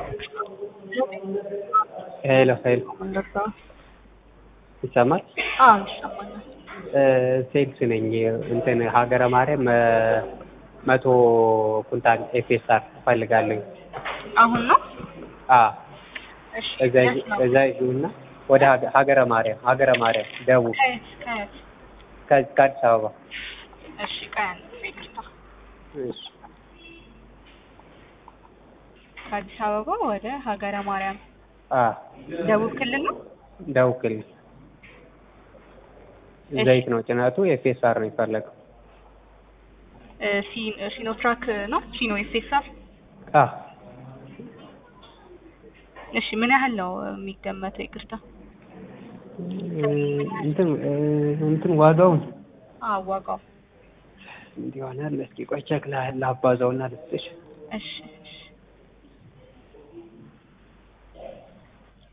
ሄሎ እንደዛ ይሰማል? ይሰማኛል። ሴልስ ነኝ። እንትን ሀገረ ማርያም 100 ኩንታል ኤፍኤስአር እፈልጋለሁ። አሁን ነው? እሺ እዛ ይሁንና ወደ ሀገረ ማርያም ደቡብ ከአዲስ አበባ። እሺ ቀን ይቅርታ። እሺ ከአዲስ አበባ ወደ ሀገረ ማርያም ደቡብ ክልል ነው? ደቡብ ክልል። ዘይት ነው ጭነቱ፣ ኤፍኤስአር ነው የሚፈለገው። ሲኖትራክ ነው? ሲኖ ኤፍኤስአር። እሺ ምን ያህል ነው የሚገመተው? ይቅርታ እንትን ዋጋውን ዋጋው እንዲሆናል። እስኪ ቆይ ቼክ ላባዛውና ልስጥሽ። እሺ